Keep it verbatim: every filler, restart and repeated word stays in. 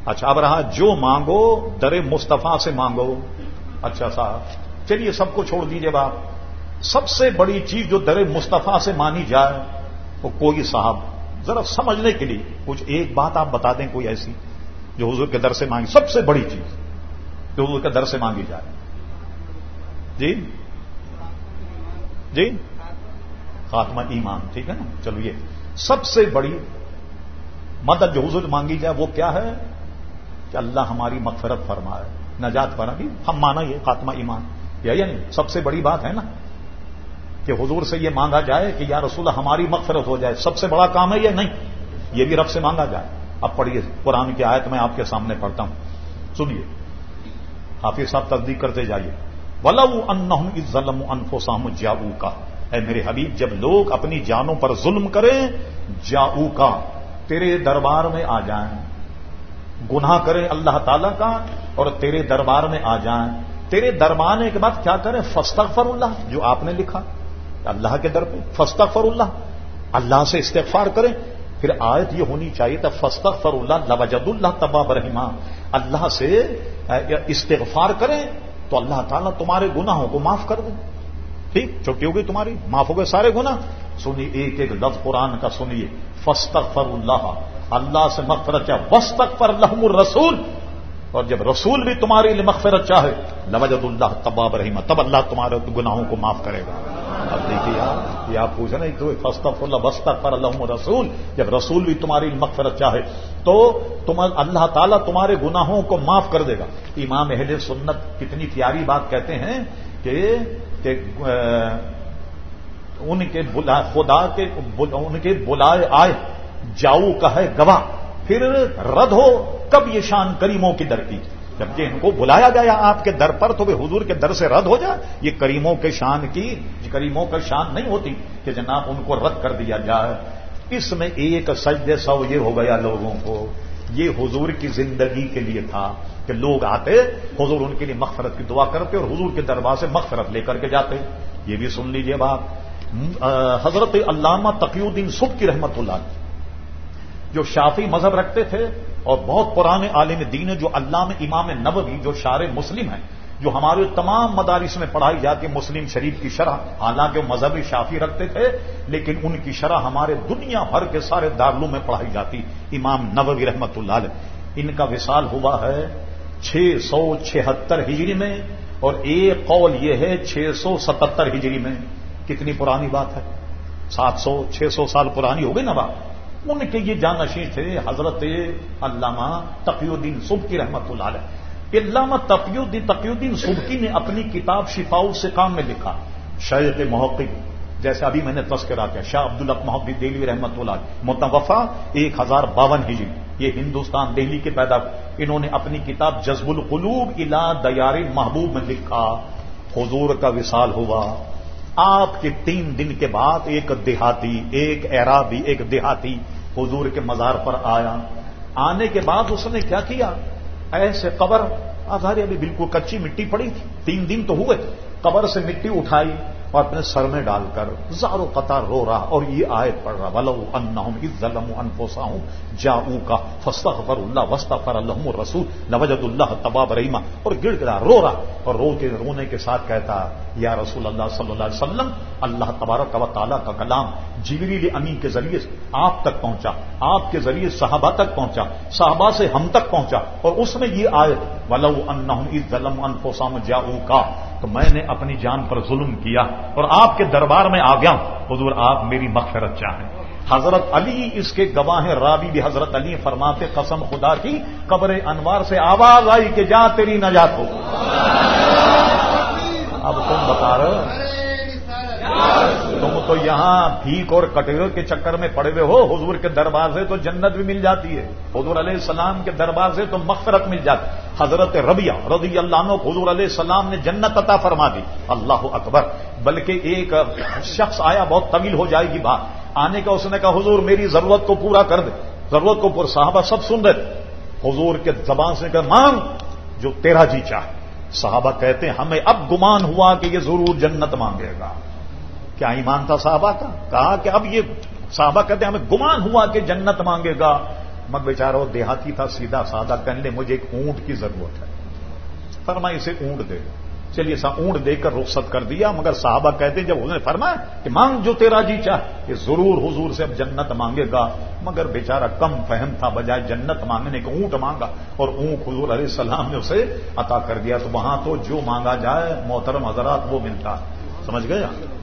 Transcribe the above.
اچھا اب رہا جو مانگو در مصطفیٰ سے مانگو. اچھا صاحب چلیے سب کو چھوڑ دیجیے باپ. سب سے بڑی چیز جو در مصطفیٰ سے مانی جائے وہ کوئی صاحب ذرا سمجھنے کے لیے کچھ ایک بات آپ بتا دیں کوئی ایسی جو حضور کے در سے مانگی, سب سے بڑی چیز جو حضور کے در سے مانگی جائے. جی جی خاتمہ ایمان, ٹھیک ہے نا. چلو یہ سب سے بڑی مدد جو حضور مانگی جائے وہ کیا ہے کہ اللہ ہماری مغفرت فرمائے, نجات فرمائے. ہم مانا یہ خاتمہ ایمان یا یا نہیں, سب سے بڑی بات ہے نا کہ حضور سے یہ مانگا جائے کہ یا رسول اللہ ہماری مغفرت ہو جائے. سب سے بڑا کام ہے یا نہیں, یہ بھی رب سے مانگا جائے. اب پڑھیے قرآن کی آیت میں آپ کے سامنے پڑھتا ہوں, سنیے. حافظ صاحب تصدیق کرتے جائیے. وَلَوْ أَنَّهُمْ إِذْ ظَلَمُوا أَنفُسَهُمْ جَاءُوكَ, اے میرے حبیب جب لوگ اپنی جانوں پر ظلم کریں, جاؤکا تیرے دربار میں آ جائیں, گناہ کریں اللہ تعالیٰ کا اور تیرے دربار میں آ جائیں. تیرے دربار آنے کے بعد کیا کریں, فاستغفر اللہ, جو آپ نے لکھا اللہ کے در پہ فاستغفر اللہ, اللہ سے استغفار کریں. پھر آیت یہ ہونی چاہیے تھا فاستغفر اللہ لوجد اللہ تواب رحیمہ, اللہ سے استغفار کریں تو اللہ تعالیٰ تمہارے گناہوں کو معاف کر دیں. ٹھیک, چھٹی ہو گئی تمہاری, معاف ہو گئے سارے گناہ. سنیے ایک ایک لفظ قرآن کا سنیے. فاستغفر اللہ, اللہ سے مغفرت چاہے. واستغفر لہم الرسول, اور جب رسول بھی تمہارے لیے مغفرت چاہے لوجد اللہ تواب رحیمہ, تب اللہ تمہارے گناہوں کو معاف کرے گا. اب دیکھیے یار یہ آپ پوچھ رہے ہیں کہ فاستغفر اللہ واستغفر لہم الرسول, جب رسول بھی تمہاری مغفرت چاہے تو تم اللہ تعالیٰ تمہارے گناہوں کو معاف کر دے گا. امام اہل سنت کتنی پیاری بات کہتے ہیں کہ کہ ان کے بلا خدا کے ان کے بلائے آئے جاؤ کا ہے گواہ, پھر رد ہو کب یہ شان کریموں کی در کی. جبکہ ان کو بلایا گیا آپ کے در پر تو وہ حضور کے در سے رد ہو جائے. یہ کریموں کے شان کی کریموں کا شان نہیں ہوتی کہ جناب ان کو رد کر دیا جائے. اس میں ایک سجدے سو یہ ہو گیا لوگوں کو. یہ حضور کی زندگی کے لیے تھا کہ لوگ آتے, حضور ان کے لیے مغفرت کی دعا کرتے اور حضور کے دربار سے مغفرت لے کر کے جاتے. یہ بھی سن لیجئے بات. حضرت علامہ تقی الدین سبکی رحمت اللہ جو شافعی مذہب رکھتے تھے اور بہت پرانے عالم دین, جو علامہ امام نووی جو شارح مسلم ہیں, جو ہمارے تمام مدارس میں پڑھائی جاتی ہے مسلم شریف کی شرح, حالانکہ وہ مذہبی شافعی رکھتے تھے لیکن ان کی شرح ہمارے دنیا بھر کے سارے دارالعلوم میں پڑھائی جاتی. امام نووی رحمت اللہ علیہ, ان کا وصال ہوا ہے چھ سو چھہتر ہجری میں اور ایک قول یہ ہے چھ سو ستہتر ہجری میں. کتنی پرانی بات ہے, سات سو چھ سو سال پرانی ہو گئی نا بات. ان کے یہ جانشین تھے حضرت علامہ تقی الدین سبکی رحمت اللہ علیہ. علامہ تقی الدین تقی الدین سبکی نے اپنی کتاب شفاء السقام میں لکھا, شیخ محقق جیسے ابھی میں نے تذکرہ کیا شاہ عبداللہ محقق دہلوی رحمت اللہ علیہ, متوفا ایک ہزار باون ہجری, یہ ہندوستان دہلی کے پیدا. انہوں نے اپنی کتاب جذب القلوب الی دیار محبوب میں لکھا حضور کا وصال ہوا. آپ کے تین دن کے بعد ایک دیہاتی ایک اعرابی ایک دیہاتی حضور کے مزار پر آیا. آنے کے بعد اس نے کیا کیا, ایسے قبر آزاری ابھی بالکل کچی مٹی پڑی تھی, تین دن تو ہوئے, قبر سے مٹی اٹھائی اور اپنے سر میں ڈال کر زار و قطار رو رہا اور یہ آیت پڑھ رہا وَلَوْ أَنَّهُمْ إِذْ ظَلَمُوا أَنفُسَهُمْ جَاءُوكَ فَاسْتَغْفَرُوا اللَّهَ وَاسْتَغْفَرَ لَهُمُ الرَّسُولُ لَوَجَدُوا اللَّهَ تَوَّابًا رَحِيمًا. اور گڑ گڑا رو رہا اور رو کے رونے کے ساتھ کہتا یا رسول اللہ صلی اللہ علیہ وسلم, اللہ تبارک و تعالیٰ کا کلام جبریل امین کے ذریعے آپ تک پہنچا, آپ کے ذریعے صحابہ تک پہنچا, صحابہ سے ہم تک پہنچا, اور اس میں یہ آیت وَلَوْ أَنَّهُمْ إِذْ ظَلَمُوا أَنفُسَهُمْ جَاءُوكَ, تو میں نے اپنی جان پر ظلم کیا اور آپ کے دربار میں آ گیا, حضور آپ میری مغفرت چاہیں. حضرت علی اس کے گواہ ہیں. راوی بھی حضرت علی فرماتے قسم خدا کی قبر انوار سے آواز آئی کہ جا تیری نجات ہو. اب تم بتا رہے تم تو یہاں بھیک اور کٹورے کے چکر میں پڑے ہوئے ہو. حضور کے دربار سے تو جنت بھی مل جاتی ہے, حضور علیہ السلام کے دربار سے تو مغفرت مل جاتی. حضرت ربیہ رضی اللہ عنہ کو حضور علیہ السلام نے جنت عطا فرما دی. اللہ اکبر. بلکہ ایک شخص آیا, بہت طویل ہو جائے گی بات, آنے کا اس نے کہا حضور میری ضرورت کو پورا کر دے, ضرورت کو پورا. صحابہ سب سن رہے, حضور کے زبان سے کہا مانگ جو تیرا جی چاہے. صحابہ کہتے ہیں ہمیں اب گمان ہوا کہ یہ ضرور جنت مانگے گا. کیا ایمان تھا صحابہ کا؟ کہا کہ اب یہ صحابہ کہتے ہیں ہمیں گمان ہوا کہ جنت مانگے گا. مگر بیچارہ دیہاتی تھا، سیدھا سادہ، کہنے لے مجھے ایک اونٹ کی ضرورت ہے، فرمایا اسے اونٹ دے، چلیے سا اونٹ دے کر رخصت کر دیا۔ مگر صحابہ کہتے ہیں جب انہوں نے فرمایا کہ مانگ جو تیرا جی چاہ، کہ ضرور حضور سے اب جنت مانگے گا، مگر بیچارہ کم فہم تھا، بجائے جنت مانگنے کے اونٹ مانگا، اور اونٹ حضور علیہ السلام نے اسے عطا کر دیا۔ تو وہاں تو جو مانگا جائے محترم حضرات وہ ملتا ہے، سمجھ گئے؟